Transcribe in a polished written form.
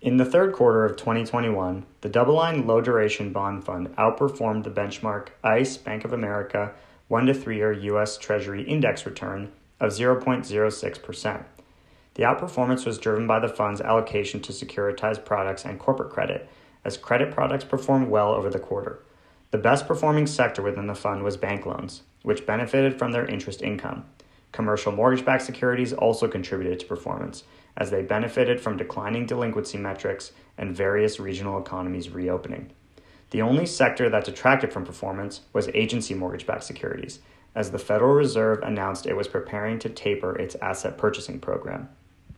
In the third quarter of 2021, the double-line low-duration bond fund outperformed the benchmark ICE Bank of America 1 to 3-year U.S. Treasury index return of 0.06%. The outperformance was driven by the fund's allocation to securitized products and corporate credit, as credit products performed well over the quarter. The best performing sector within the fund was bank loans, which benefited from their interest income. Commercial mortgage-backed securities also contributed to performance, as they benefited from declining delinquency metrics and various regional economies reopening. The only sector that detracted from performance was agency mortgage-backed securities, as the Federal Reserve announced it was preparing to taper its asset purchasing program.